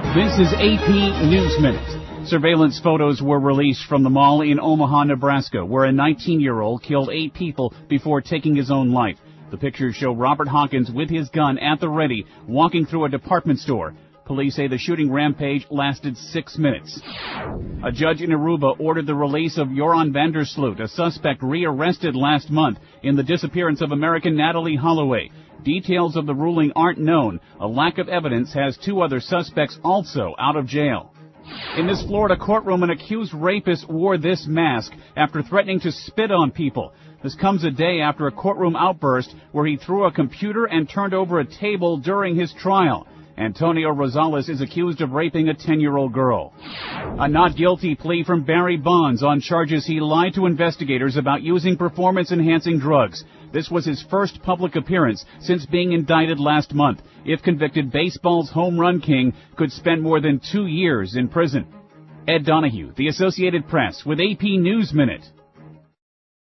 This is AP News Minute. Surveillance photos were released from the mall in Omaha, Nebraska, where a 19-year-old killed 8 people before taking his own life. The pictures show Robert Hawkins with his gun at the ready, walking through a department store. Police say the shooting rampage lasted 6 minutes. A judge in Aruba ordered the release of Joran van der Sloot, a suspect rearrested last month in the disappearance of American Natalee Holloway. Details of the ruling aren't known. A lack of evidence has 2 other suspects also out of jail. In this Florida courtroom, an accused rapist wore this mask after threatening to spit on people. This comes a day after a courtroom outburst where he threw a computer and turned over a table during his trial. Antonio Rosales is accused of raping a 10-year-old girl. A not guilty plea from Barry Bonds on charges he lied to investigators about using performance-enhancing drugs. This was his first public appearance since being indicted last month. If convicted, baseball's home run king could spend more than 2 years in prison. Ed Donahue, The Associated Press, with AP News Minute.